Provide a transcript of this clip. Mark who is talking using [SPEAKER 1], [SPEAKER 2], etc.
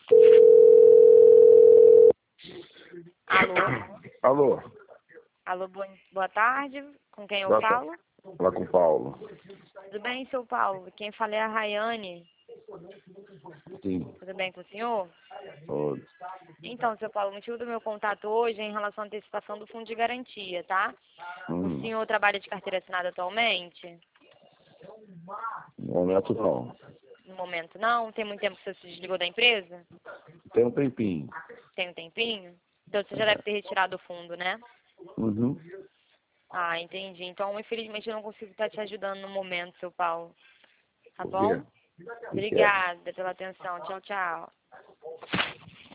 [SPEAKER 1] Alô?
[SPEAKER 2] Alô?
[SPEAKER 1] Alô, boa tarde. Com quem eu
[SPEAKER 2] Boa
[SPEAKER 1] falo?
[SPEAKER 2] Fala com o Paulo.
[SPEAKER 1] Tudo bem, seu Paulo? Quem fala é a Rayane.
[SPEAKER 2] Sim.
[SPEAKER 1] Tudo bem com o senhor?
[SPEAKER 2] Ô,
[SPEAKER 1] Então, seu Paulo, o motivo do meu contato hoje é em relação à antecipação do fundo de garantia, tá? O senhor trabalha de carteira assinada atualmente?
[SPEAKER 2] no momento não.
[SPEAKER 1] No momento não? Tem muito tempo que você se desligou da empresa?
[SPEAKER 2] Tem um tempinho.
[SPEAKER 1] Tem um tempinho? Então você já deve ter retirado o fundo, né?
[SPEAKER 2] Uhum.
[SPEAKER 1] Ah, entendi. Então, infelizmente, eu não consigo estar te ajudando no momento, seu Paulo. Tá
[SPEAKER 2] Por quê?
[SPEAKER 1] bom?
[SPEAKER 2] O que que é?
[SPEAKER 1] Obrigada pela atenção. Tchau, tchau.